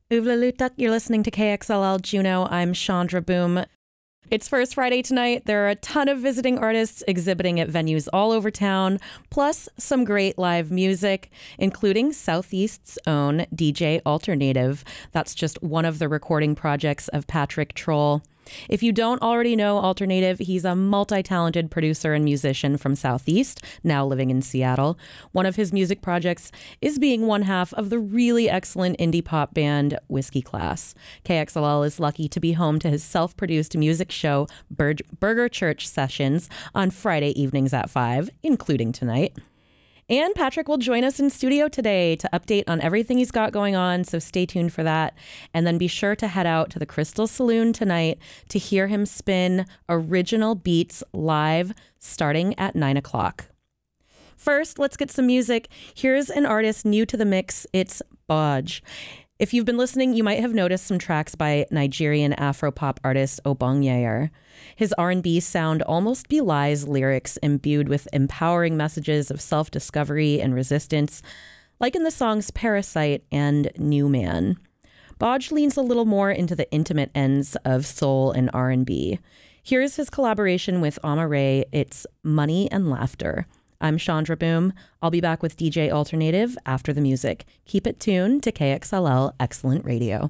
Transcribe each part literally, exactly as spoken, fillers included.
Uvlalutak, you're listening to K X L L Juneau. I'm Chandra Boom. It's First Friday tonight. There are a ton of visiting artists exhibiting at venues all over town, plus some great live music, including Southeast's own D J Alternative. That's just one of the recording projects of Patrick Troll. If you don't already know Alternative, he's a multi-talented producer and musician from Southeast, now living in Seattle. One of his music projects is being one half of the really excellent indie pop band Whiskey Class. K X L L is lucky to be home to his self-produced music show Bur- Burger Church Sessions on Friday evenings at five, including tonight. And Patrick will join us in studio today to update on everything he's got going on, so stay tuned for that. And then be sure to head out to the Crystal Saloon tonight to hear him spin original beats live starting at nine o'clock. First, let's get some music. Here's an artist new to the mix. It's Bodge. If you've been listening, you might have noticed some tracks by Nigerian Afro-pop artist Obonyayer. His R and B sound almost belies lyrics imbued with empowering messages of self-discovery and resistance, like in the songs Parasite and New Man. Bodge leans a little more into the intimate ends of soul and R and B. Here's his collaboration with Amare. It's Money and Laughter. I'm Chandra Boom. I'll be back with D J Alternative after the music. Keep it tuned to K X L L Excellent Radio.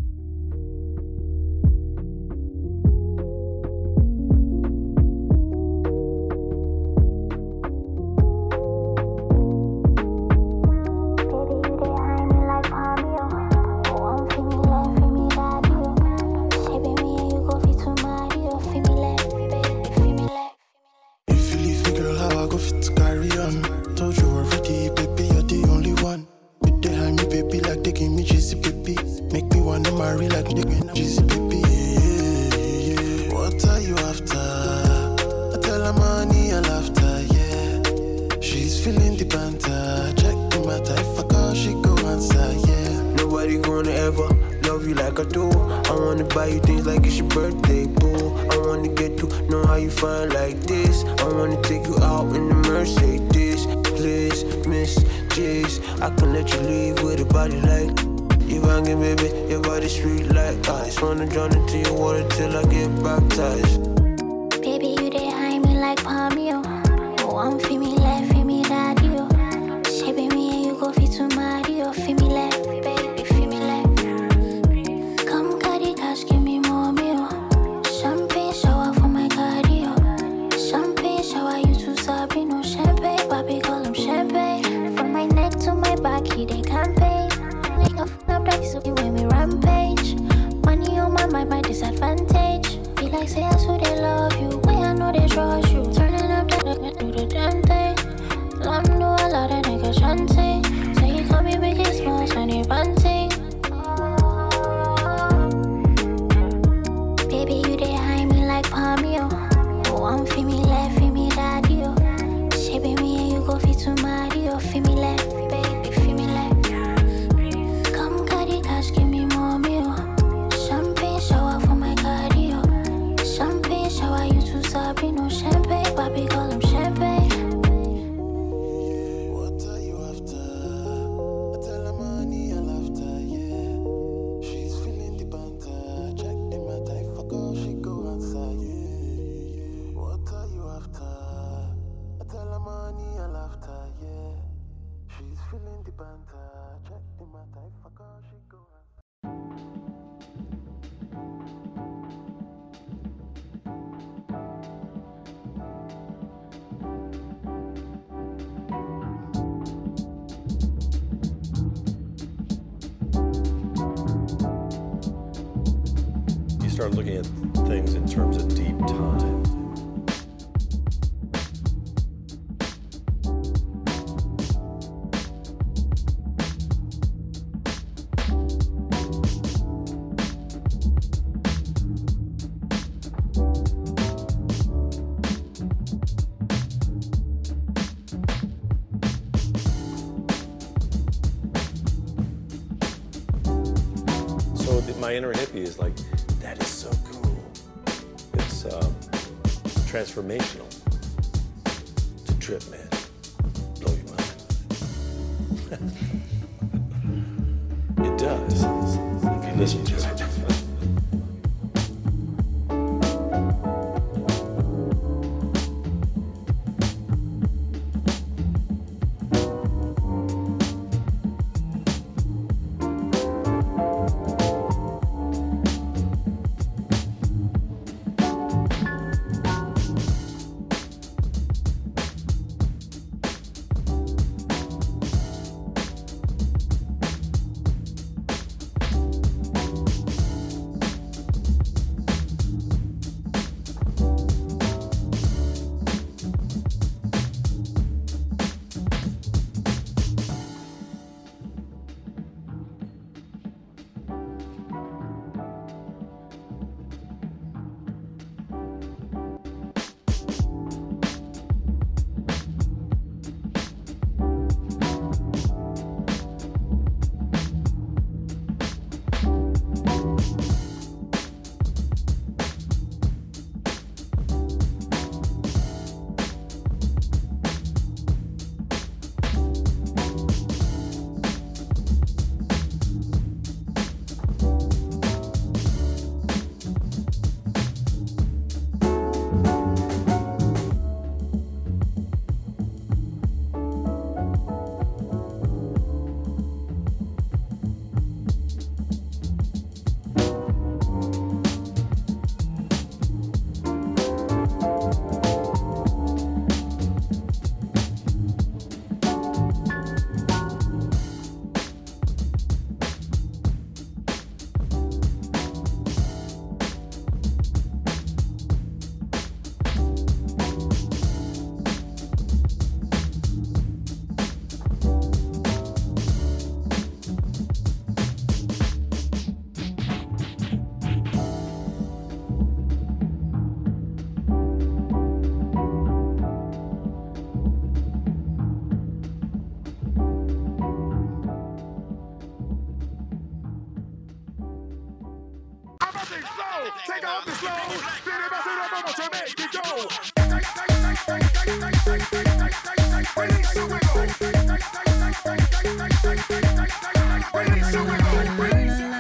Start looking at things in terms of deep time. So the, my inner hippie is like, that is so cool. It's uh, transformational. It's a trip, man. Blow your mind. It does. listen to it. Take off the slow. Release the wiggle. Release the wiggle. Release the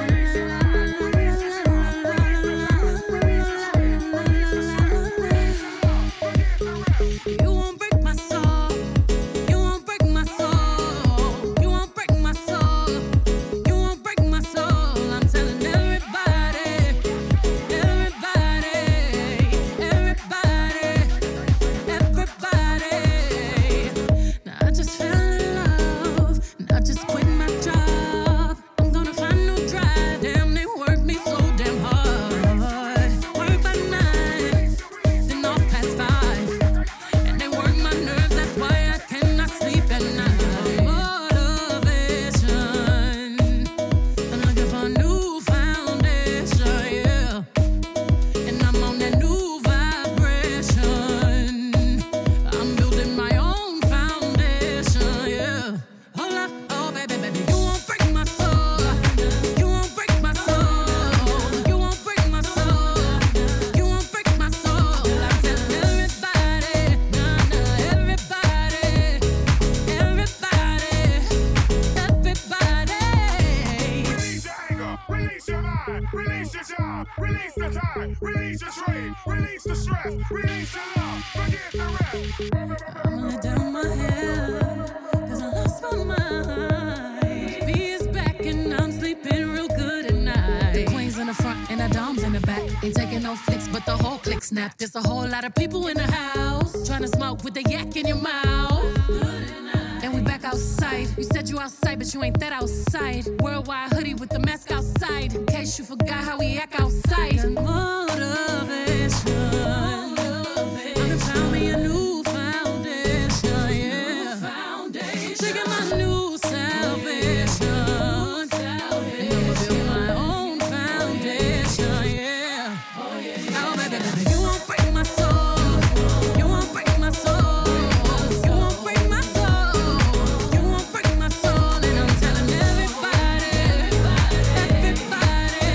time, release your trade, release the stress, release the love, forget the rest. I'ma let down my hair, cause I lost my mind. B is back and I'm sleeping real good at night. The queen's in the front and the dom's in the back. Ain't taking no flicks, but the whole click snap. There's a whole lot of people in the house, trying to smoke with the yak in your mouth. And we back outside. You said you outside, but you ain't that outside. Worldwide hoodie with the mask outside, in case you forgot how we act outside. And motivation, I'm gonna found me a new foundation, yeah. Taking my new salvation, and I'ma build my own foundation, yeah. Oh, baby, baby, you won't break my soul. You won't break my soul. You won't break my soul. You won't break my soul. And I'm telling everybody, everybody,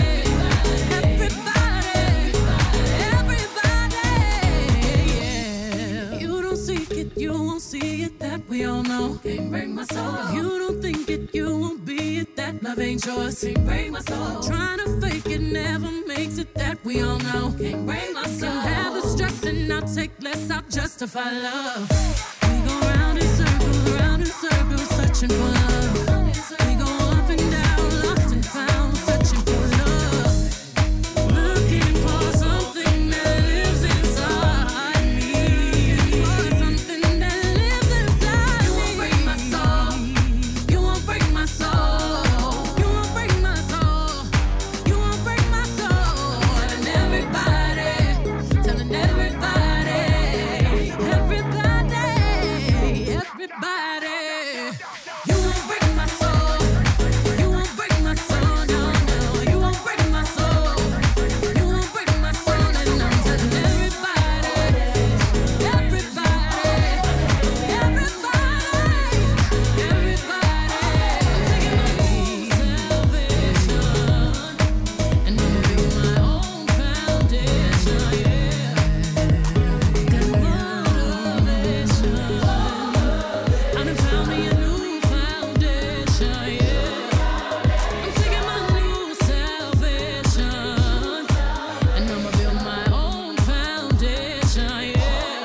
everybody, everybody, yeah. You don't seek it, you won't see it, that we all know. Can't break my soul. If you don't think it, you won't be it, that love love ain't yours. Can't break my soul. Trying to fake it never makes it, that we all know. Can't break my soul. Can have the stress and I'll take less, I'll justify love. We go round in circles, round in circles, searching for love. We go up and down, lost and found, searching for love. Looking for something that lives inside me. For something that lives inside me. You won't break my soul. You won't break my soul. You won't break my soul. You won't break my soul. Telling everybody, telling everybody, everybody, everybody. You won't break my soul. You won't break my soul. No, no. You won't break my soul. You won't break my soul. And I'm telling everybody, everybody, everybody, everybody. Taking my own salvation, and I'm building my own foundation. Yeah, got motivation. I done found me a new foundation. Yeah, I'm taking my new salvation, and I'ma build my own foundation. Yeah.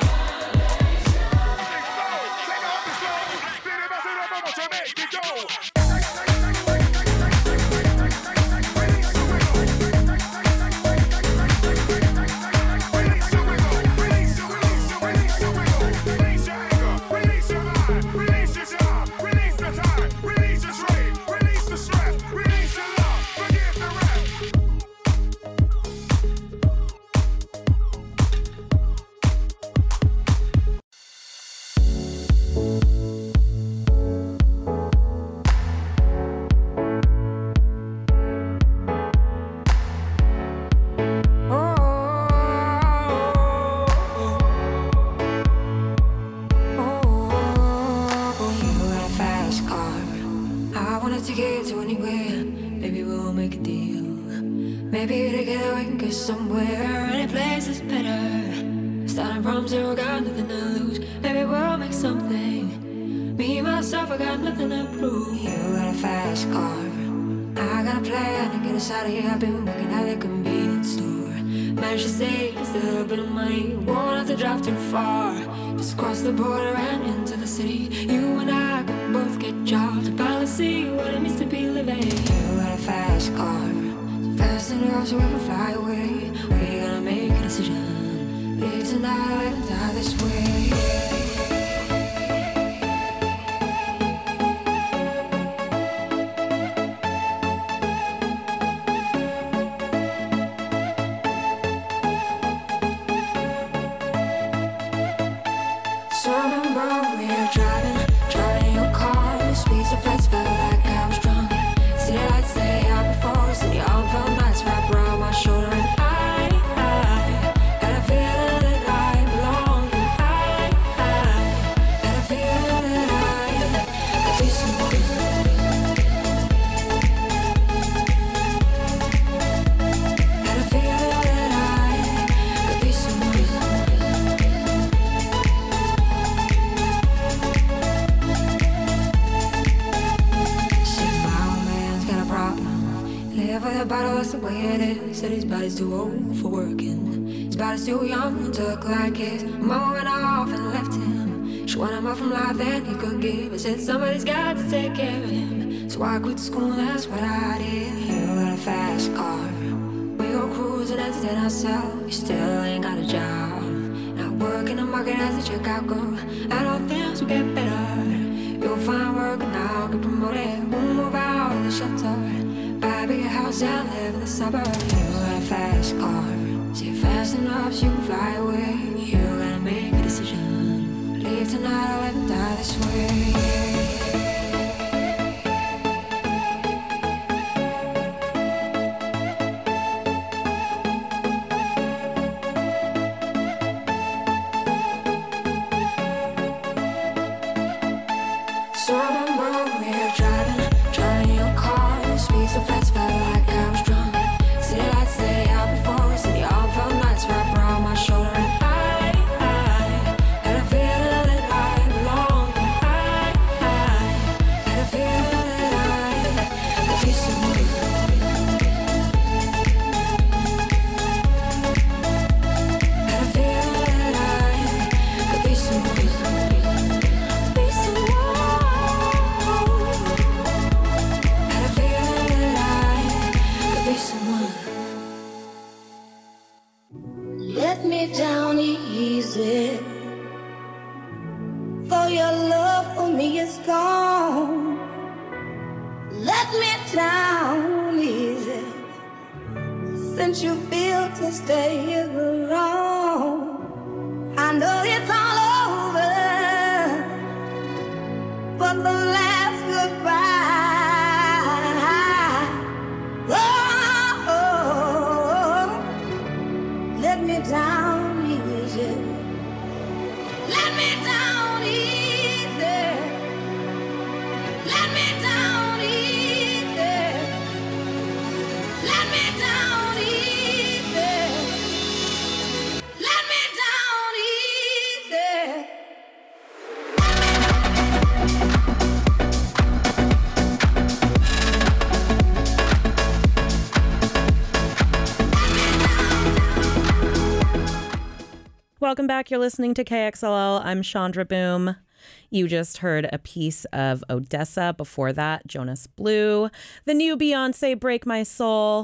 You got a fast car. I wanted to get to anywhere. Maybe we'll make a deal. Maybe together we can get somewhere. Any place is better. Starting from zero, got nothing to lose. Maybe we'll make something. Me, myself, I got nothing to prove. You got a fast car. I got a plan to get us out of here. I've been working at the convenience store. Managed to save just a little bit of money. Won't have to drive too far. Just cross the border and into the city. You and I can both get jobs and finally see what it means to be living. You got a fast car, so fast enough so we can fly away. We're gonna make a decision. Live tonight and die this way. So I remember we were driving, driving your car. The speed so fast, felt like I was drunk. City lights lay out before, city all felt nice wrapped around my shoulder. And I, I had a feeling that I belong. And I, I had a feeling that I could be someone. Had a feeling that I could be someone. See, my old man's got a problem. Live with a bottle, that's the way it is. Said his body's too old for working. His body's too young to look like his. Mama went off and left him. She wanted more from life than he could give. I said somebody's got to take care of him. So I quit school, that's what I did. You got a fast car. We go cruising, entertain ourselves. You still ain't got a job. Not working the market as a checkout girl. And all things will get better. You'll find work and I'll get promoted. We'll move out of the shelter. Buy a bigger house and live in the suburbs. You got a fast car. See fast enough so you can fly away. You gotta make a decision. Leave tonight or live and die this way. So I remember we were driving, driving your car. The speed so fast, felt like I was drunk. City lights lay out before, city all felt nights wrapped around my shoulder. And I, I had a feeling that I belonged. And I, I since you feel to stay here alone. I know it's all over, but the last goodbye. Oh, let me down easy. Let me down easy. Let me down easy. Let me down easy. Let me down easy. Welcome back. You're listening to K X L L. I'm Chandra Boom. You just heard a piece of Odessa. Before that, Jonas Blue, the new Beyonce, Break My Soul,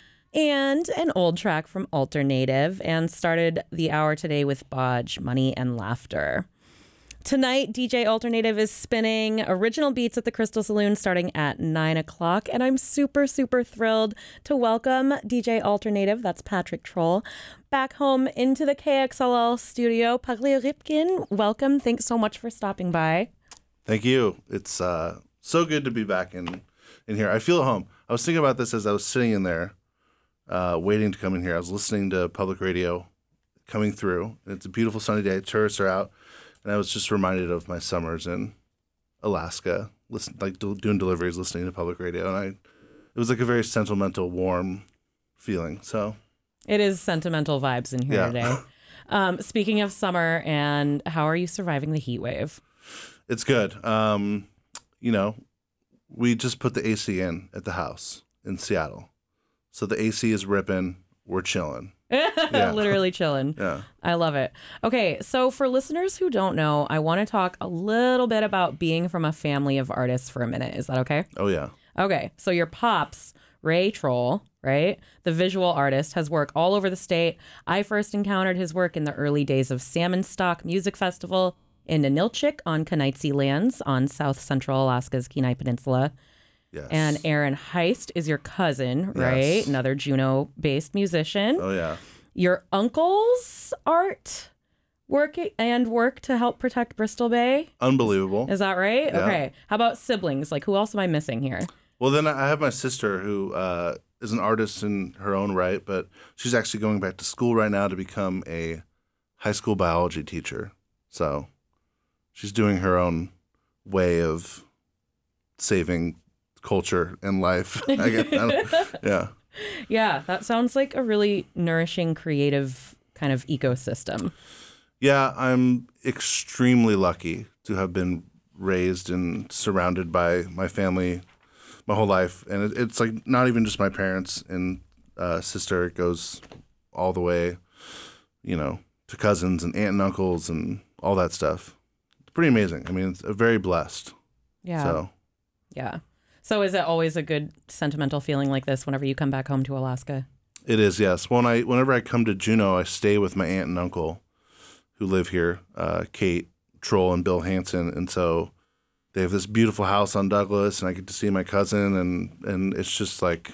and an old track from Alternative, and started the hour today with Bodge, Money and Laughter. Tonight, D J Alternative is spinning original beats at the Crystal Saloon starting at nine o'clock, and I'm super, super thrilled to welcome D J Alternative, that's Patrick Troll, back home into the K X L L studio. Paglia Ripkin, welcome. Thanks so much for stopping by. Thank you. It's uh, so good to be back in, in here. I feel at home. I was thinking about this as I was sitting in there uh, waiting to come in here. I was listening to public radio coming through. And it's a beautiful sunny day. Tourists are out. And I was just reminded of my summers in Alaska, listen, like do, doing deliveries, listening to public radio. And I, it was like a very sentimental, warm feeling. So It is sentimental vibes in here Yeah. today. Um, speaking of summer, and how are you surviving the heat wave? it's good. Um, you know, we just put the A C in at the house in Seattle. So the A C is ripping. We're chilling. Yeah. Literally chilling. Yeah. I love it. Okay, so for listeners who don't know, I want to talk a little bit about being from a family of artists for a minute. Is that okay? Oh, yeah. Okay, so your pops, Ray Troll, right? The visual artist, has work all over the state. I first encountered his work in the early days of Salmon Stock Music Festival in Ninilchik on Kenaitze Lands on South Central Alaska's Kenai Peninsula. Yes. And Aaron Heist is your cousin, right? Yes. Another Juneau-based musician. Oh, yeah. Your uncle's art work and work to help protect Bristol Bay. Unbelievable. Is that right? Yeah. Okay. How about siblings? Like, who else am I missing here? Well, then I have my sister who uh, is an artist in her own right, but she's actually going back to school right now to become a high school biology teacher. So she's doing her own way of saving culture and life. I guess. I don't- yeah. Yeah, that sounds like a really nourishing, creative kind of ecosystem. Yeah, I'm extremely lucky to have been raised and surrounded by my family my whole life. And it, it's like not even just my parents and uh, sister. It goes all the way, you know, to cousins and aunt and uncles and all that stuff. It's pretty amazing. I mean, it's very blessed. Yeah. So Yeah. So is it always a good sentimental feeling like this whenever you come back home to Alaska? it is, yes. When I, whenever I come to Juneau, I stay with my aunt and uncle who live here, uh, Kate Troll and Bill Hansen. And so they have this beautiful house on Douglas, and I get to see my cousin, and, and it's just like,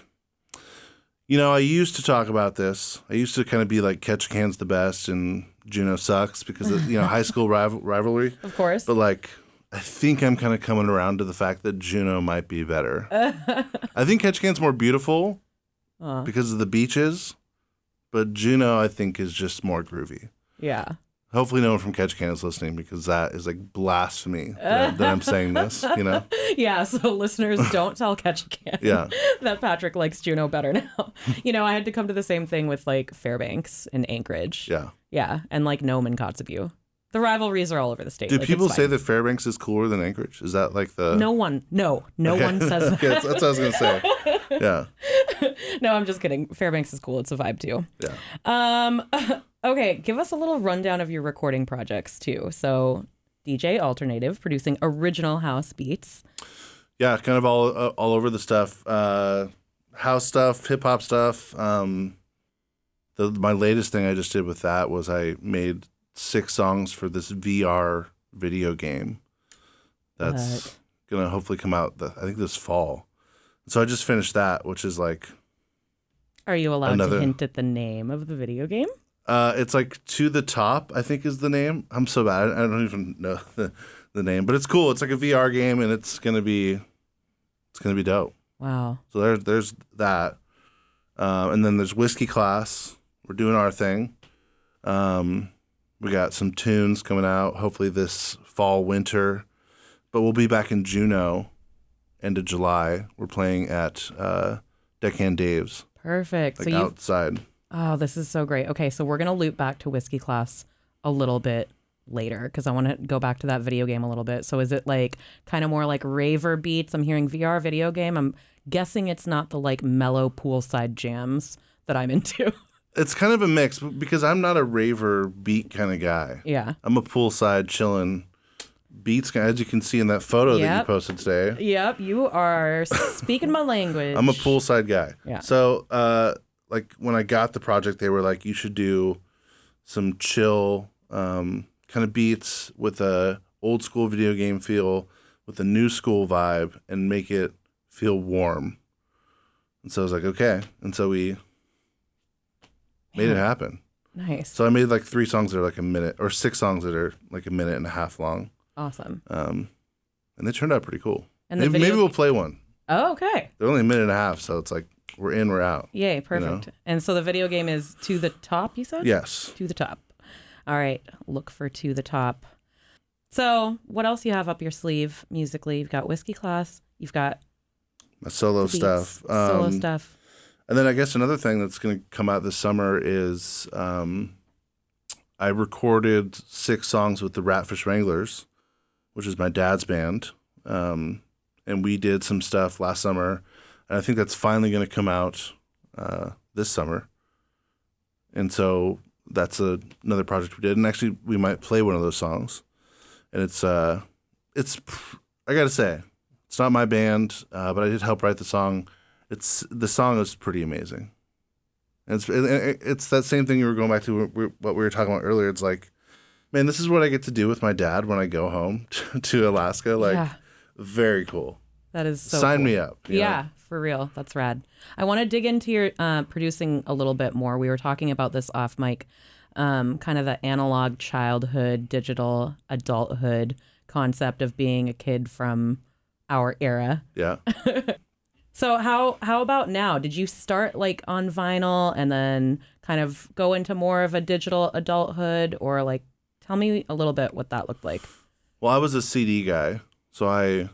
you know, I used to talk about this. I used to kind of be like Ketchikan's the best and Juneau sucks because of, you know, high school rival- rivalry. Of course. But like, I think I'm kind of coming around to the fact that Juneau might be better. I think Ketchikan's more beautiful Uh, because of the beaches, but Juneau I think is just more groovy. yeah. Hopefully no one from Ketchikan is listening because that is like blasphemy that, that I'm saying this, you know? Yeah, so listeners, don't tell Ketchikan Yeah. that Patrick likes Juneau better now. You know, I had to come to the same thing with like Fairbanks and Anchorage. Yeah. Yeah, and like Nome and Kotzebue. The rivalries are all over the state. Do Like, people it's say fine. that Fairbanks is cooler than Anchorage? Is that like the... No one, no, no Okay. one says that. Okay, that's, that's what I was going to say. Yeah. No, I'm just kidding. Fairbanks is cool. It's a vibe too. Yeah. Um, okay, give us a little rundown of your recording projects too. So, D J Alternative, producing original house beats. Yeah, kind of all uh, all over the stuff. Uh, house stuff, hip hop stuff. Um, the my latest thing I just did with that was I made six songs for this V R video game that's What? gonna hopefully come out the, I think this fall. So I just finished that, which is like Are you allowed Another- to hint at the name of the video game? Uh, it's like To the Top, I think is the name. I'm so bad. I don't even know the, the name, but it's cool. It's like a V R game, and it's gonna be it's gonna be dope. Wow. So there's there's that, um, and then there's Whiskey Class. We're doing our thing. Um, we got some tunes coming out. Hopefully this fall, winter, but we'll be back in Juneau, end of July. We're playing at uh, Deckhand Dave's, Perfect. like so you outside. Oh, this is so great. Okay, so we're going to loop back to Whiskey Class a little bit later because I want to go back to that video game a little bit. So is it like kind of more like raver beats? I'm hearing V R video game. I'm guessing it's not the like mellow poolside jams that I'm into. It's kind of a mix because I'm not a raver beat kind of guy. Yeah. I'm a poolside chilling beats guy, as you can see in that photo that you Yep. posted today. Yep, you are speaking my language. I'm a poolside guy. Yeah. So, uh, like when I got the project, they were like, you should do some chill um, kind of beats with a old school video game feel, with a new school vibe, and make it feel warm. And so I was like, okay. And so we made it happen. Nice. So I made like three songs that are like a minute, or six songs that are like a minute and a half long. Awesome. Um, and they turned out pretty cool. And the maybe, video- maybe we'll play one. Oh, okay. They're only a minute and a half, so it's like we're in, we're out. Yay, perfect. And so the video game is To the Top, you said? Yes. To the Top. All right, look for To the Top. So what else you have up your sleeve musically? You've got Whiskey Class. You've got My solo beats, stuff. solo Um, stuff. And then I guess another thing that's going to come out this summer is um, I recorded six songs with the Ratfish Wranglers, which is my dad's band. Um, and we did some stuff last summer. And I think that's finally going to come out uh, this summer. And so that's a, another project we did. And actually, we might play one of those songs. And it's, uh, it's I got to say, it's not my band, uh, but I did help write the song. It's the song is pretty amazing. And it's it, it's that same thing you were going back to what we were talking about earlier. It's like, man, this is what I get to do with my dad when I go home to, to Alaska. Like, Yeah. very cool. That is so Sign cool. me up. you Yeah, know? for real. That's rad. I want to dig into your uh, producing a little bit more. We were talking about this off mic, um, kind of the analog childhood, digital adulthood concept of being a kid from our era. Yeah. So how how about now? Did you start like on vinyl and then kind of go into more of a digital adulthood, or like tell me a little bit what that looked like? Well, I was a C D guy, so I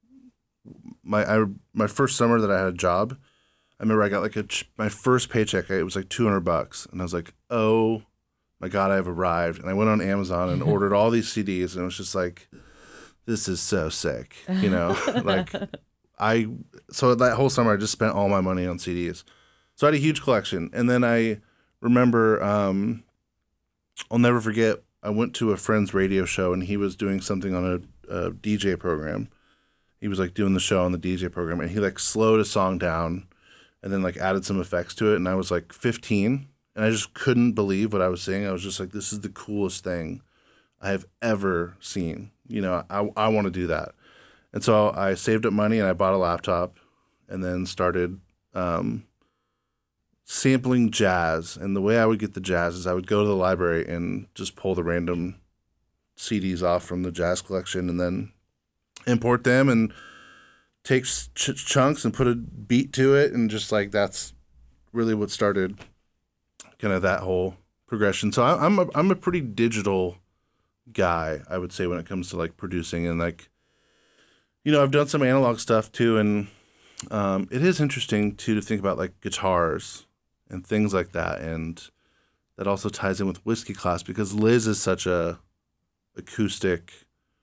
my I my first summer that I had a job, I remember I got like a ch- my first paycheck. It was like two hundred bucks, and I was like, oh my god, I've arrived. And I went on Amazon and ordered all these C Ds, and it was just like, this is so sick, you know, like. I so that whole summer I just spent all my money on C Ds. So I had a huge collection. And then I remember um, I'll never forget, I went to a friend's radio show and he was doing something on a, a D J program. He was like doing the show on the D J program, and he like slowed a song down and then like added some effects to it, and I was like fifteen and I just couldn't believe what I was seeing. I was just like, this is the coolest thing I have ever seen. You know, I I want to do that. And so I saved up money and I bought a laptop and then started um, sampling jazz. And the way I would get the jazz is I would go to the library and just pull the random C Ds off from the jazz collection and then import them and take ch- chunks and put a beat to it. And just like that's really what started kind of that whole progression. So I, I'm a, I'm a pretty digital guy, I would say, when it comes to like producing and like, you know, I've done some analog stuff too, and um, it is interesting too to think about like guitars and things like that, and that also ties in with Whiskey Class because Liz is such a acoustic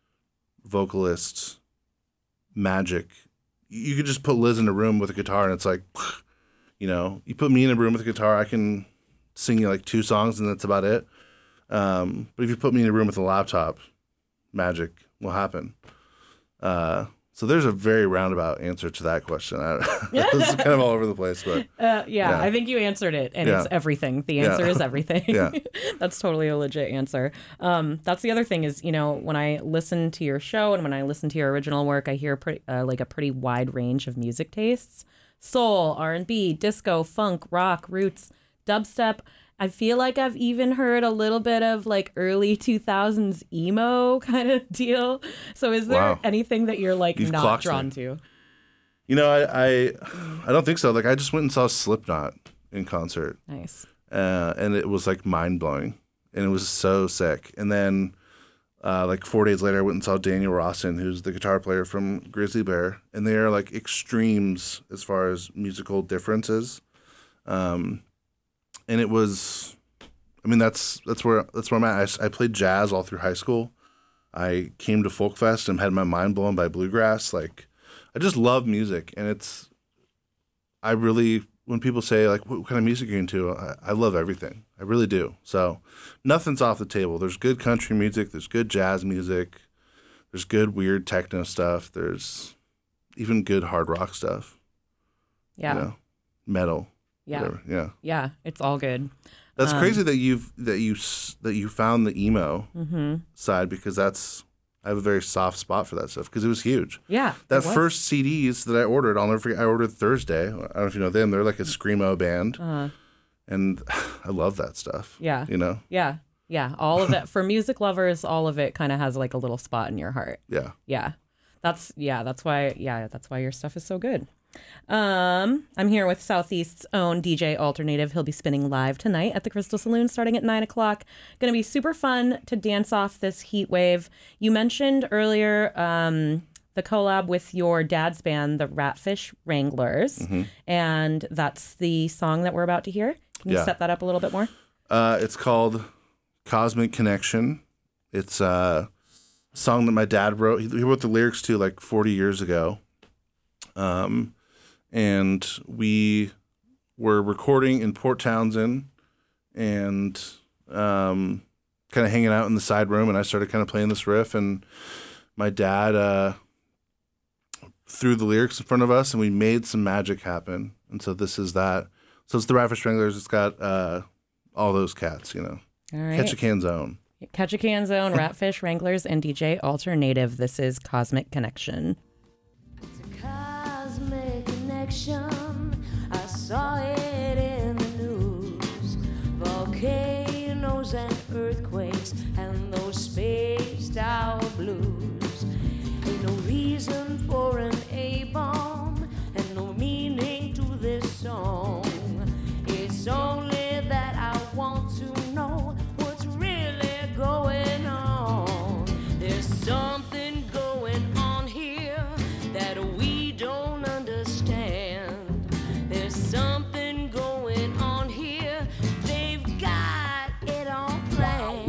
vocalist magic. You could just put Liz in a room with a guitar, and it's like, you know, you put me in a room with a guitar, I can sing you like two songs, and that's about it. Um, but if you put me in a room with a laptop, magic will happen. Uh, so there's a very roundabout answer to that question. I, this is kind of all over the place, but Uh, yeah, Yeah. I think you answered it, and Yeah. it's everything. The Yeah. answer is everything. Yeah. That's totally a legit answer. Um, that's the other thing is, you know, when I listen to your show and when I listen to your original work, I hear pretty, uh, like a pretty wide range of music tastes. soul, R and B, disco, funk, rock, roots, dubstep. I feel like I've even heard a little bit of like early two thousands emo kind of deal. So is there Wow. anything that you're like You've not clocked drawn me. to? You know, I, I I don't think so. Like I just went and saw Slipknot in concert. Nice. Uh, and it was like mind blowing, and it was so sick. And then, uh, like four days later, I went and saw Daniel Rawson, who's the guitar player from Grizzly Bear, and they are like extremes as far as musical differences. Um, and it was, I mean, that's that's where that's where I'm at. I, I played jazz all through high school. I came to Folk Fest and had my mind blown by bluegrass. Like, I just love music, and it's, I really. When people say, like, what kind of music are you into, I, I love everything. I really do. So nothing's off the table. There's good country music. There's good jazz music. There's good weird techno stuff. There's even good hard rock stuff. Yeah. You know, metal. Yeah. Whatever. Yeah. Yeah. It's all good. That's Um, crazy that you've that you s- that you found the emo Mm-hmm. side, because that's I have a very soft spot for that stuff because it was huge. Yeah. That it was. first C Ds that I ordered, I'll never forget. I ordered Thursday. I don't know if you know them. They're like a screamo band, Uh, and I love that stuff. yeah. You know. Yeah. Yeah. All of it. For music lovers, all of it kind of has like a little spot in your heart. Yeah. Yeah. That's, yeah. That's why, yeah. That's why your stuff is so good. Um, I'm here with Southeast's own D J Alternative. He'll be spinning live tonight at the Crystal Saloon starting at nine o'clock. Going to be super fun to dance off this heat wave. You mentioned earlier um, the collab with your dad's band, the Ratfish Wranglers, Mm-hmm. and that's the song that we're about to hear. Can you Yeah. set that up a little bit more? Uh, it's called Cosmic Connection. It's a song that my dad wrote. He, he wrote the lyrics to like forty years ago. Um, and we were recording in Port Townsend and um, kind of hanging out in the side room. And I started kind of playing this riff. And my dad uh, threw the lyrics in front of us, and we made some magic happen. And so this is that. So it's the Ratfish Wranglers. It's got uh, all those cats, you know. All right. Catch a Can Zone. Catch a Can Zone, Ratfish Wranglers, and D J Alternative. This is Cosmic Connection. Cosmic connection, I saw it in the news. Volcanoes and earthquakes and those spaced out blues. Ain't no reason for an A-bomb and no meaning to this song. It's only that I want to know what's really going on. There's something going on here that we don't understand. There's something going on here. They've got it all planned.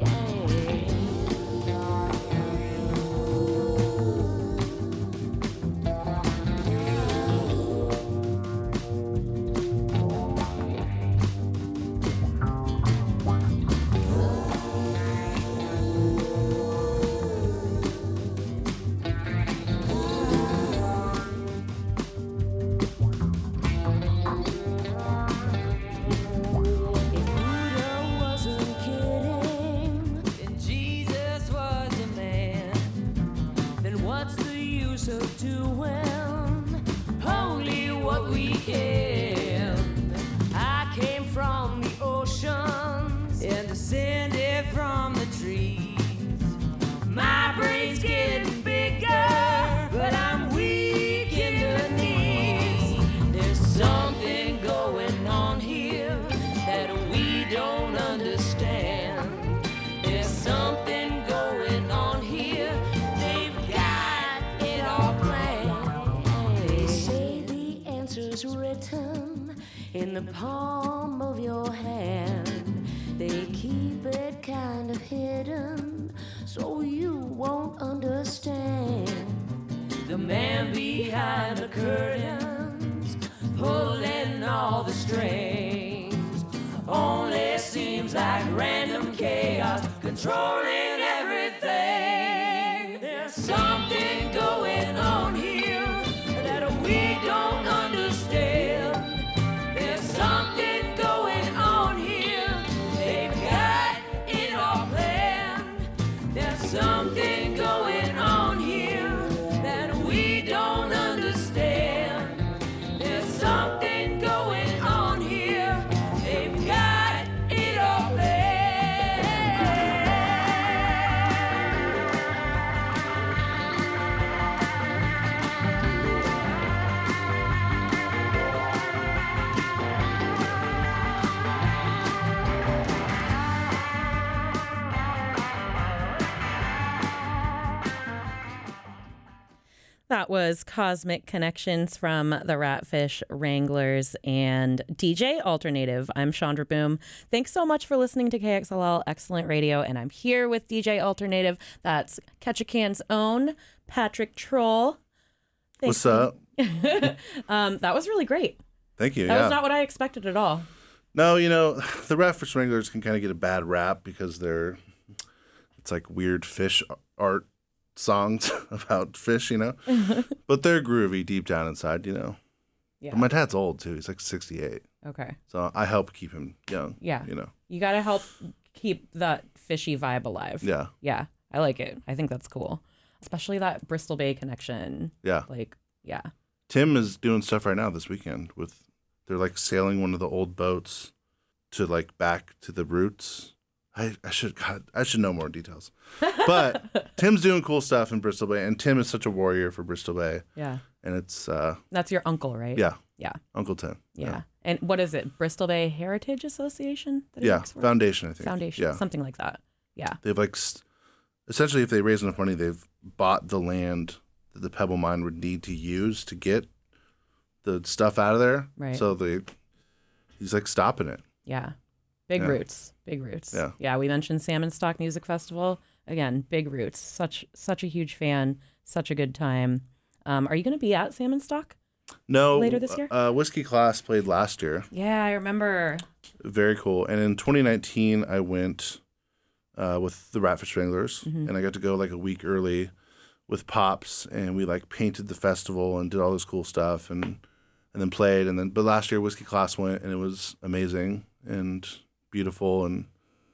If Buddha wasn't kidding, and Jesus was a man, then what's the use of doing only what we can? I came from the oceans and descended from the trees. My brain's getting bigger, but I'm weak in the knees. There's something going on here that we don't understand. There's something going on here. They've got it all planned. They say the answer's written in the palm of your hand. They keep it kind of hidden so you won't understand. The man behind the curtains pulling all the strings only seems like random chaos controlling everything. There's something going on here that we don't understand. There's something going on here. They've got it all planned. There's something going on here that we don't understand. There's That was Cosmic Connections from the Ratfish Wranglers and D J Alternative. I'm Chandra Boom. Thanks so much for listening to K X L L Excellent Radio, and I'm here with D J Alternative. That's Ketchikan's own Patrick Troll. Thanks. What's up? um, that was really great. Thank you. That yeah. was not what I expected at all. No, you know, the Ratfish Wranglers can kind of get a bad rap because they're, it's like weird fish art songs about fish, you know? But they're groovy deep down inside, you know? Yeah. But my dad's old, too. He's like sixty-eight. Okay. So I help keep him young. Yeah. You know? You got to help keep that fishy vibe alive. Yeah. Yeah. I like it. I think that's cool. Especially that Bristol Bay connection. Yeah. Like, yeah. Tim is doing stuff right now this weekend with, they're like sailing one of the old boats to like back to the roots. I, I should God, I should know more details. But Tim's doing cool stuff in Bristol Bay, and Tim is such a warrior for Bristol Bay. Yeah. And it's uh That's your uncle, right? yeah. Yeah. Uncle Tim. Yeah. And what is it? Bristol Bay Heritage Association? That he Yeah. works for? Foundation, I think. Foundation. Yeah. Something like that. Yeah. They've like s- essentially, if they raise enough money, they've bought the land that the Pebble Mine would need to use to get the stuff out of there. Right. So they he's like stopping it. Yeah. Big Yeah. roots. Big roots. Yeah. Yeah. We mentioned Salmon Stock Music Festival. Again, big roots. Such such a huge fan. Such a good time. Um, are you going to be at Salmon Stock? No. Later this year? Uh, Whiskey Class played last year. Yeah, I remember. Very cool. And in twenty nineteen, I went uh, with the Ratfish Wranglers, Mm-hmm. and I got to go like a week early with Pops, and we like painted the festival and did all this cool stuff, and and then played. And then, but last year, Whiskey Class went, and it was amazing and beautiful. And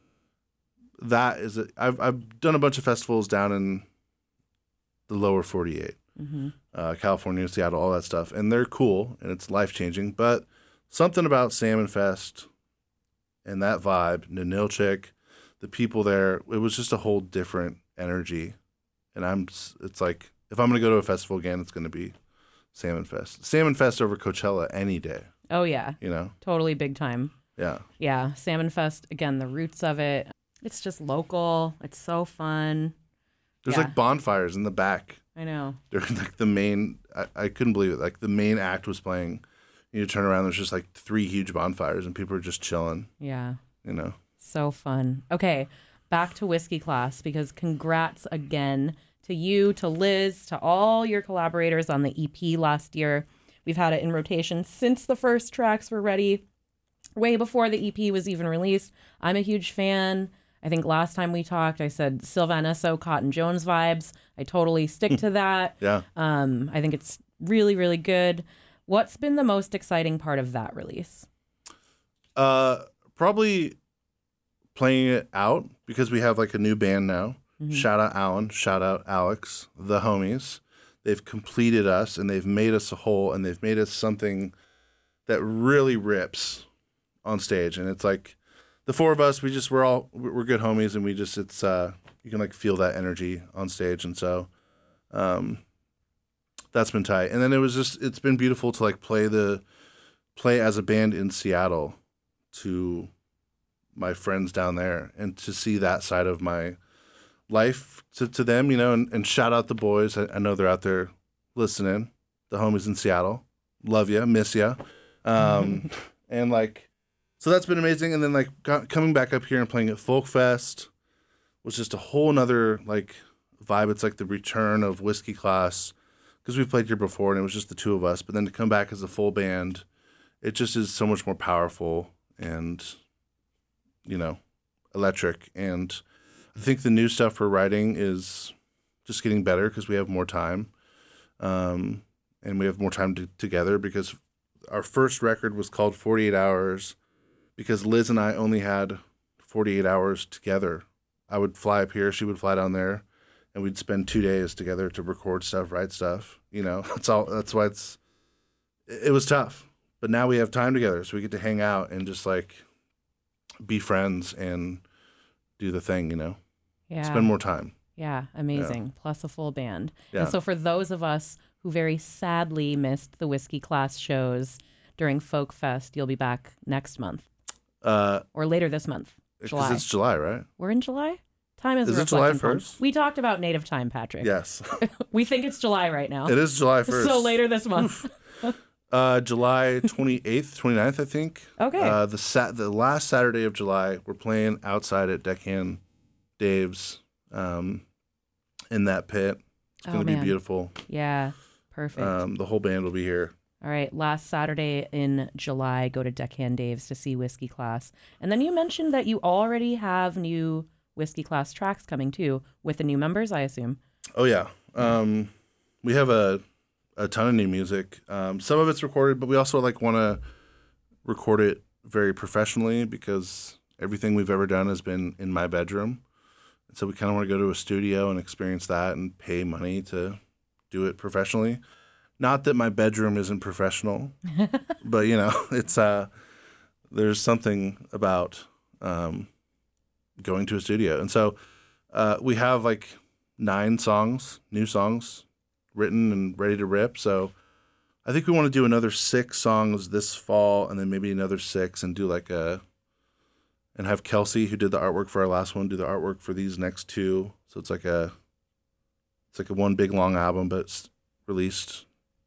that is, a, I've I've done a bunch of festivals down in the lower forty-eight, Mm-hmm. uh, California, Seattle, all that stuff, and they're cool and it's life changing. But something about Salmon Fest and that vibe, Ninilchik, the people there, it was just a whole different energy. And I'm, it's like, if I'm gonna go to a festival again, it's gonna be Salmon Fest. Salmon Fest over Coachella any day. Oh, yeah. You know? Totally big time. Yeah. Yeah. Salmon Fest, again, the roots of it. It's just local. It's so fun. There's Yeah. like bonfires in the back I know. during like the main. I, I couldn't believe it. Like the main act was playing. You turn around, there's just like three huge bonfires, and people are just chilling. Yeah. You know. So fun. Okay, back to Whiskey Class, because congrats again to you, to Liz, to all your collaborators on the E P last year. We've had it in rotation since the first tracks were ready, way before the E P was even released. I'm a huge fan. I think last time we talked, I said Sylvan Esso, Cotton Jones vibes. I totally stick to that. Yeah. Um, I think it's really, really good. What's been the most exciting part of that release? Uh, probably playing it out because we have like a new band now. Mm-hmm. Shout out Alan. Shout out Alex. The homies. They've completed us and they've made us a whole, and they've made us something that really rips on stage. And it's like the four of us, we just, we're all, we're good homies, and we just, it's, uh, you can like feel that energy on stage. And so, um, that's been tight. And then it was just, it's been beautiful to like play the, play as a band in Seattle to my friends down there, and to see that side of my life to, to them, you know, and, and shout out the boys. I, I know they're out there listening, the homies in Seattle. Love ya, miss ya. Um, and like, so that's been amazing. And then like got, coming back up here and playing at Folk Fest was just a whole nother like vibe. It's like the return of Whiskey Class, because we've played here before and it was just the two of us. But then to come back as a full band, it just is so much more powerful and, you know, electric. And I think the new stuff we're writing is just getting better because we have more time. Um, and we have more time to, together, because our first record was called forty-eight hours because Liz and I only had forty-eight hours together. I would fly up here, she would fly down there, and we'd spend two days together to record stuff, write stuff. You know, that's all. That's why it's, it was tough. But now we have time together, so we get to hang out and just like be friends and do the thing, you know? Yeah. Spend more time. Yeah, amazing. Plus a full band. Yeah. And so for those of us who very sadly missed the Whiskey Class shows during Folk Fest, you'll be back next month Uh, or later this month. because July. it's July, right? We're in July? Time is, Is a it July reflection point. first? We talked about native time, Patrick. Yes. We think it's July right now. It is July first. So later this month. Uh, July twenty-eighth, twenty-ninth, I think. Okay. Uh, the sat the last Saturday of July, we're playing outside at Deckhand Dave's um, in that pit. It's Oh, going to be man. beautiful. Yeah. Perfect. Um, the whole band will be here. All right. Last Saturday in July, go to Deckhand Dave's to see Whiskey Class. And then you mentioned that you already have new Whiskey Class tracks coming too with the new members, I assume. Oh yeah, um, we have a a ton of new music. Um, some of it's recorded, but we also like want to record it very professionally because everything we've ever done has been in my bedroom. And so we kind of want to go to a studio and experience that and pay money to do it professionally. Not that my bedroom isn't professional, but you know, it's uh, there's something about um, going to a studio, and so uh, we have like nine songs, new songs, written and ready to rip. So I think we want to do another six songs this fall, and then maybe another six, and do like a and have Kelsey, who did the artwork for our last one, do the artwork for these next two. So it's like a it's like a one big long album, but it's released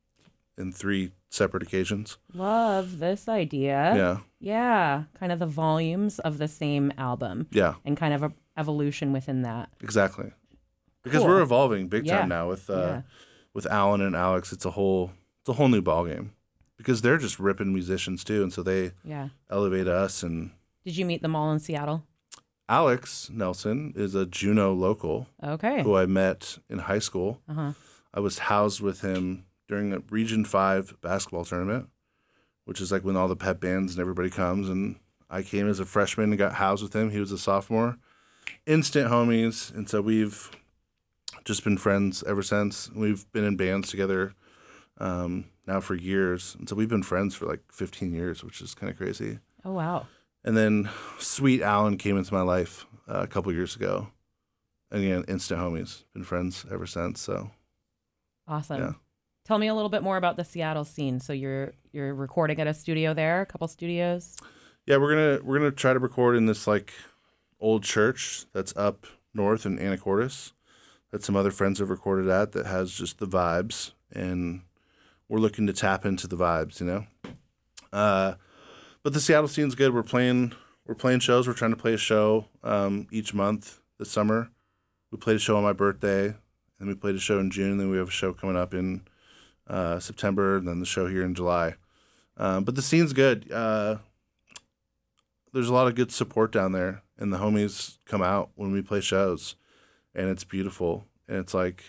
in three separate occasions. Love this idea. Yeah. Yeah. Kind of the volumes of the same album Yeah, and kind of a evolution within that. exactly. Because Cool. we're evolving big Yeah. time now with uh, Yeah. with Alan and Alex. It's a whole it's a whole new ballgame because they're just ripping musicians too, and so they Yeah. elevate us. And Did you meet them all in Seattle? Alex Nelson is a Juneau local Okay. who I met in high school. Uh-huh. I was housed with him during a Region Five basketball tournament, which is like when all the pep bands and everybody comes. And I came as a freshman and got housed with him. He was a sophomore. Instant homies, and so we've just been friends ever since. We've been in bands together um, now for years, and so we've been friends for like fifteen years, which is kind of crazy. Oh, wow. And then sweet Alan came into my life uh, a couple years ago. And again, instant homies. Been friends ever since. So Awesome. Yeah. Tell me a little bit more about the Seattle scene. So you're you're recording at a studio there, a couple studios. yeah, we're gonna we're gonna try to record in this like old church that's up north in Anacortes that some other friends have recorded at that has just the vibes, and we're looking to tap into the vibes, you know. Uh, but the Seattle scene's good. We're playing we're playing shows. We're trying to play a show um, each month this summer. We played a show on my birthday, and we played a show in June. And then we have a show coming up in uh, September, and then the show here in July. Um, but the scene's good. Uh, there's a lot of good support down there, and the homies come out when we play shows, and it's beautiful. And it's like,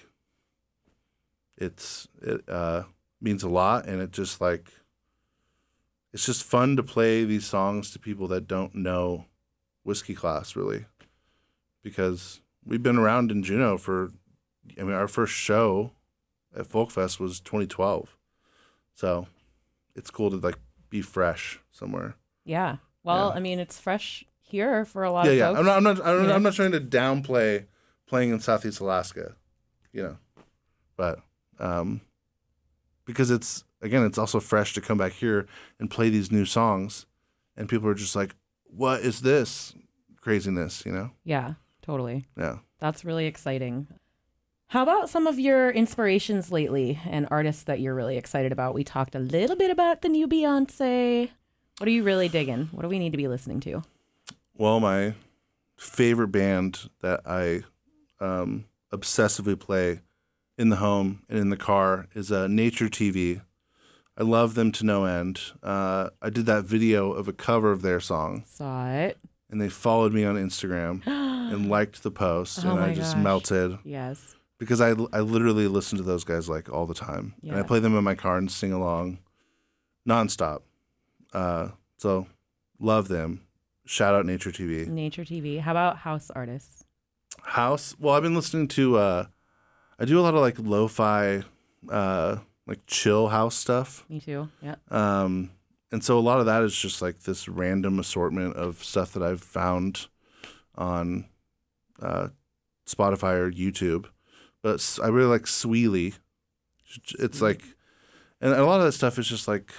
it's it uh, means a lot, and it just like, it's just fun to play these songs to people that don't know Whiskey Class really, because we've been around in Juneau for, I mean, our first show at Folk Fest was twenty twelve, so it's cool to like be fresh somewhere. Yeah. Well, Yeah. I mean, it's fresh here for a lot Yeah, of yeah. folks. I'm not. I'm not. I'm, Yeah. I'm not trying to downplay playing in Southeast Alaska, you know, but um, because it's again, it's also fresh to come back here and play these new songs, and people are just like, "What is this craziness?" You know? Yeah, totally. Yeah. That's really exciting. How about some of your inspirations lately and artists that you're really excited about? We talked a little bit about the new Beyonce. What are you really digging? What do we need to be listening to? Well, my favorite band that I um, obsessively play in the home and in the car is uh, Nature T V. I love them to no end. Uh, I did that video of a cover of their song, Saw it. and they followed me on Instagram and liked the post, Oh and I my just gosh. melted Yes. because I, I literally listen to those guys like all the time, and I Yeah. play them in my car and sing along nonstop. Uh, so love them. Shout out Nature T V. Nature T V. How about house artists? House. Well, I've been listening to. Uh, I do a lot of like lo-fi, uh, like chill house stuff. Me too. Yeah. Um, and so a lot of that is just like this random assortment of stuff that I've found on uh, Spotify or YouTube. But s- I really like Sweely. It's like, and a lot of that stuff is just like,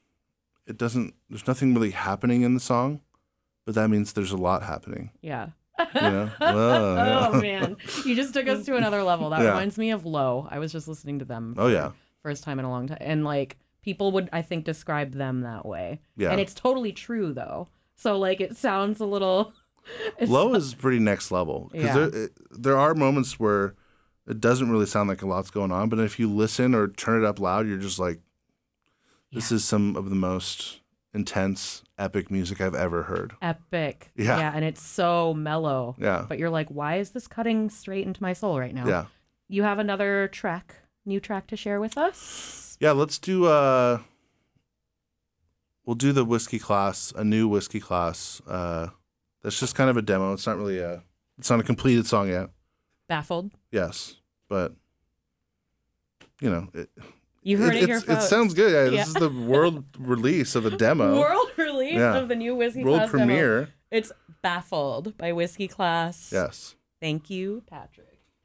it doesn't. There's nothing really happening in the song, but that means there's a lot happening. Yeah. You know? Whoa, yeah. Oh man, you just took us to another level. That Yeah. reminds me of Low. I was just listening to them. Oh, yeah. First time in a long time, and like people would, I think, describe them that way. Yeah. And it's totally true though. So like it sounds a little. it's- Low is pretty next level because Yeah. there, it- there are moments where it doesn't really sound like a lot's going on, but if you listen or turn it up loud, you're just like, this is some of the most intense, epic music I've ever heard. Epic. Yeah. Yeah, and it's so mellow. Yeah. But you're like, why is this cutting straight into my soul right now? Yeah. You have another track, new track to share with us? Yeah, let's do, uh, we'll do the Whiskey Class, a new Whiskey Class. Uh, that's just kind of a demo. It's not really a, it's not a completed song yet. Baffled. Yes, but, you know, it, You heard it, it, here, it's- it folks. sounds good. Yeah, Yeah. This is the world release of a demo. World release Yeah. of the new Whiskey World Class demo. premiere. It's Baffled by Whiskey Class. Yes. Thank you, Patrick.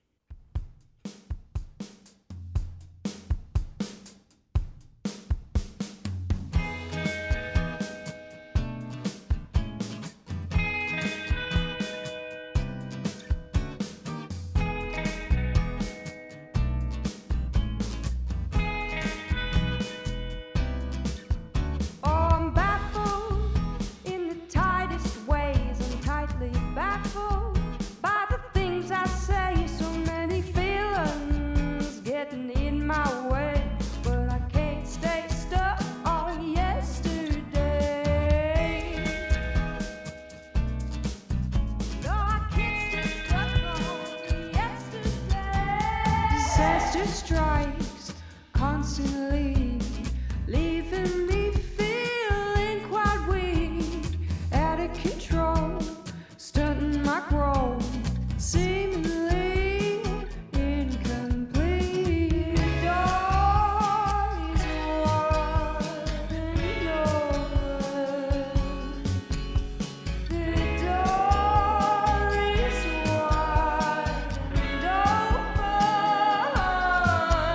Oh, I'm baffled in the tightest ways. I'm tightly baffled by the things I say. So many feelings getting in my way, but I can't stay stuck on yesterday. No, I can't stay stuck on yesterday. Disaster strikes constantly, leaving me feeling quite weak, out of control, stunting my growth, seemingly incomplete. The door is wide open. The door is wide open.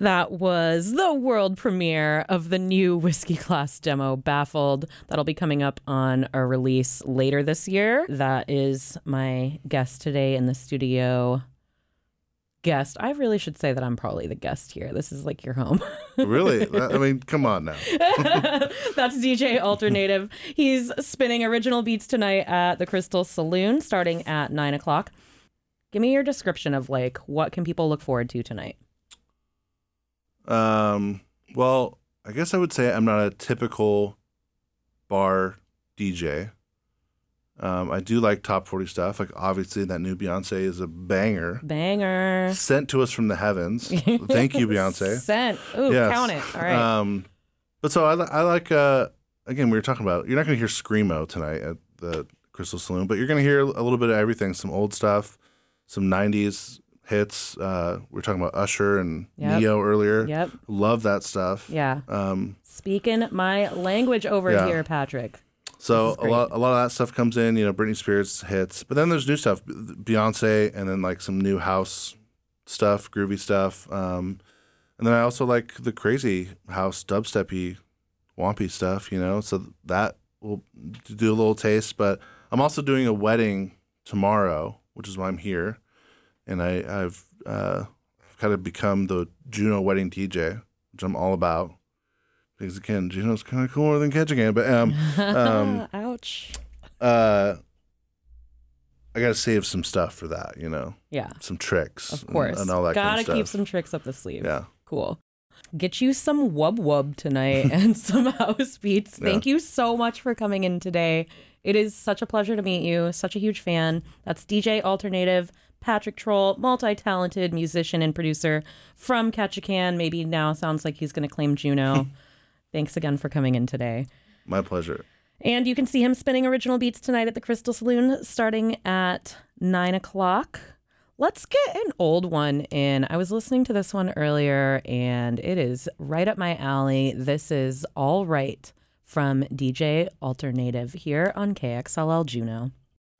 That was the world premiere of the new Whiskey Class demo, Baffled. That'll be coming up on a release later this year. That is my guest today in the studio. Guest. I really should say that I'm probably the guest here. This is like your home. Really? I mean, come on now. That's D J Alternative. He's spinning original beats tonight at the Crystal Saloon starting at nine o'clock. Give me your description of like what can people look forward to tonight? Um, well, I guess I would say I'm not a typical bar D J. Um, I do like top forty stuff. Like, obviously, that new Beyonce is a banger. Banger. Sent to us from the heavens. Thank you, Beyonce. Sent. Ooh, Yes. count it. All right. Um, but so I, li- I like, uh, again, we were talking about, you're not going to hear Screamo tonight at the Crystal Saloon, but you're going to hear a little bit of everything. Some old stuff, some nineties hits. Uh, we were talking about Usher and Yep. Neo earlier. Yep. Love that stuff. Yeah. Um, Speaking my language over Yeah. here, Patrick. So This is a great. lot, a lot of that stuff comes in. You know, Britney Spears hits, but then there's new stuff, Beyonce, and then like some new house stuff, groovy stuff. Um, and then I also like the crazy house, dubstepy, wompy stuff. You know, so that will do a little taste. But I'm also doing a wedding tomorrow, which is why I'm here, and I, I've uh, kind of become the Juno wedding D J, which I'm all about. Because again, Juno's kind of cooler than Ketchikan, but um, um, Ouch. uh, I gotta save some stuff for that, you know, Yeah, some tricks, of course. and, and all that Gotta kind of stuff. keep some tricks up the sleeve. Yeah. Cool. Get you some wub wub tonight and some house beats. Thank you so much for coming in today. It is such a pleasure to meet you. Such a huge fan. That's D J Alternative, Patrick Troll, multi-talented musician and producer from Ketchikan. Maybe now sounds like he's going to claim Juno. Thanks again for coming in today. My pleasure. And you can see him spinning original beats tonight at the Crystal Saloon starting at nine o'clock. Let's get an old one in. I was listening to this one earlier, and it is right up my alley. This is All Right from D J Alternative here on K X L L Juno.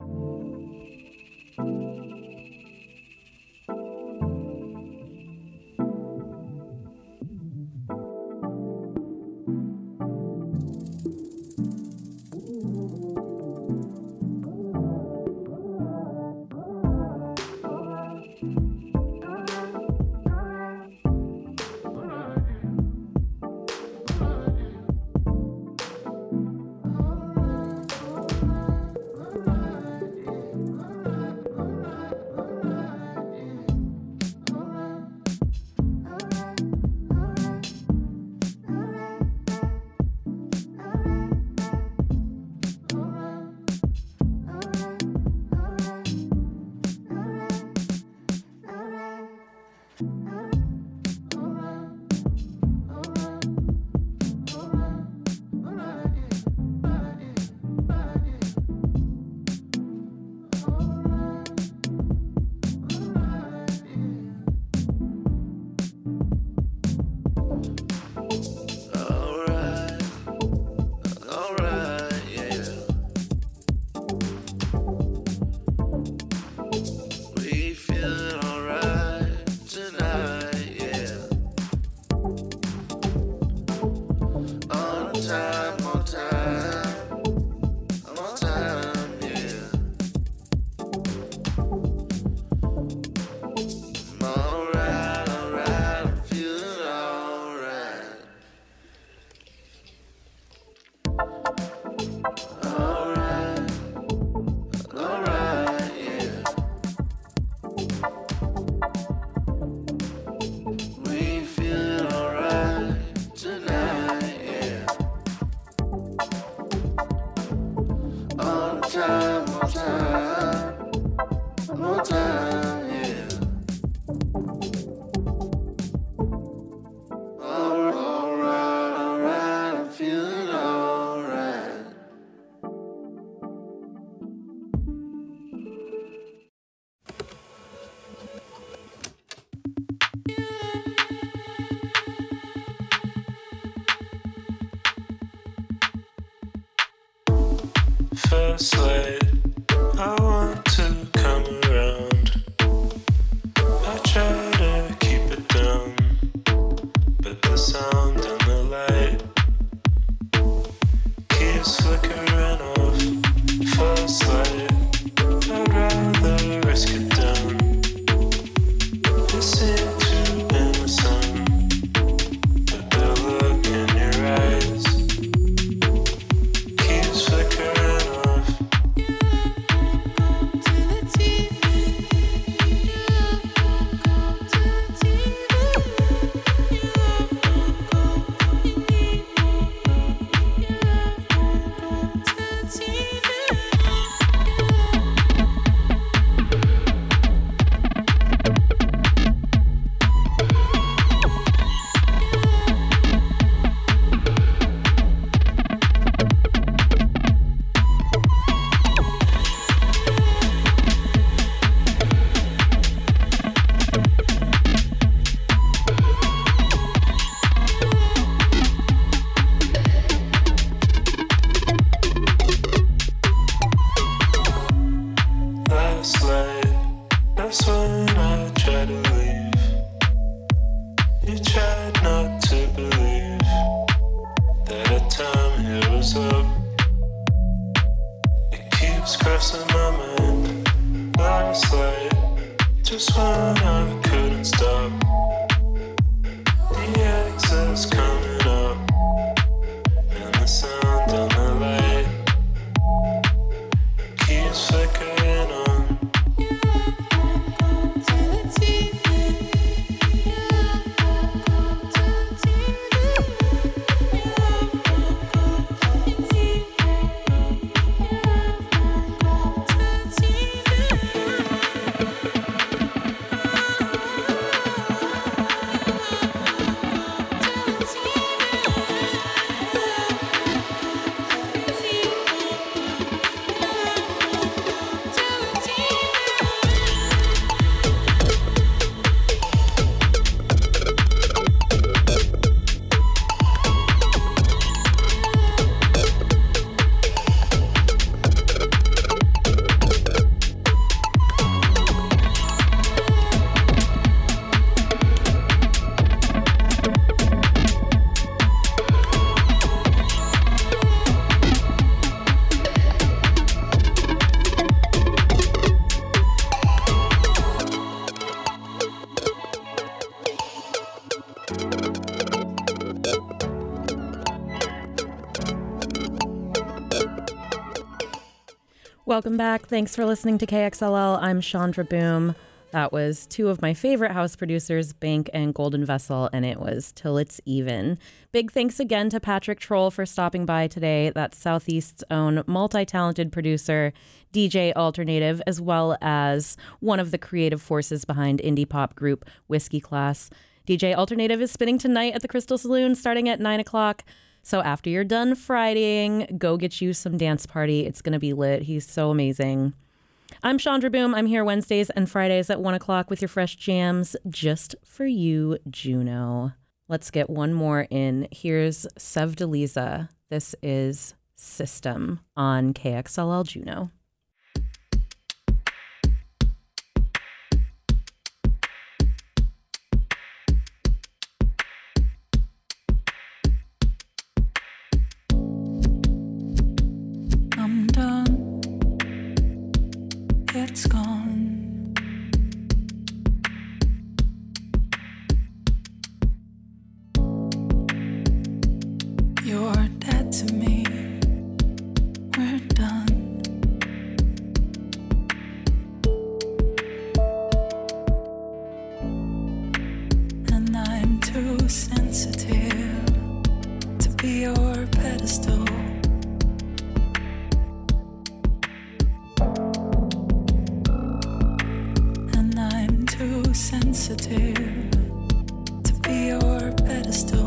First light, I want to come around. I try to keep it down. Welcome back. Thanks for listening to K X L L. I'm Chandra Boom. That was two of my favorite house producers, Bank and Golden Vessel, and it was Till It's Even. Big thanks again to Patrick Troll for stopping by today. That's Southeast's own multi-talented producer, D J Alternative, as well as one of the creative forces behind indie pop group Whiskey Class. D J Alternative is spinning tonight at the Crystal Saloon starting at nine o'clock. So after you're done Fridaying, go get you some dance party. It's going to be lit. He's so amazing. I'm Chandra Boom. I'm here Wednesdays and Fridays at one o'clock with your fresh jams just for you, Juno. Let's get one more in. Here's Sevdaliza. This is System on K X L L Juno. It's gone. You're dead to me. We're done. And I'm too sensitive to be your pedestal. Sensitive to be your pedestal.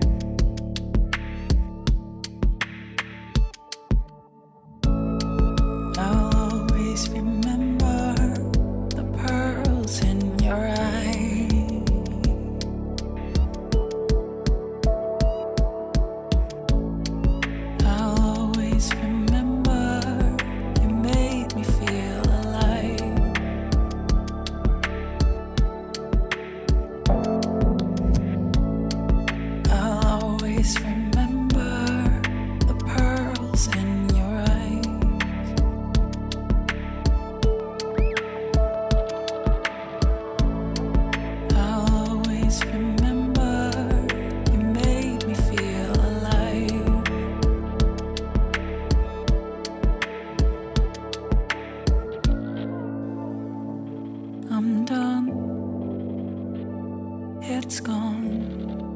I'll always remember the pearls in your eye. I'll always remember you made me feel alive. Remember the pearls in your eyes. I'll always remember you made me feel alive. I'm done. It's gone.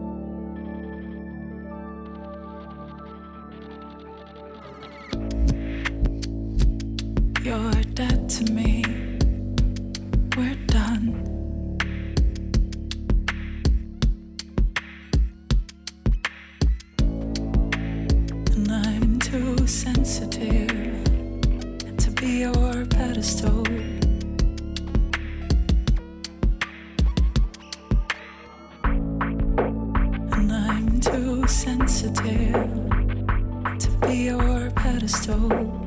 You're dead to me. We're done. And I'm too sensitive to be your pedestal. And I'm too sensitive to be your pedestal.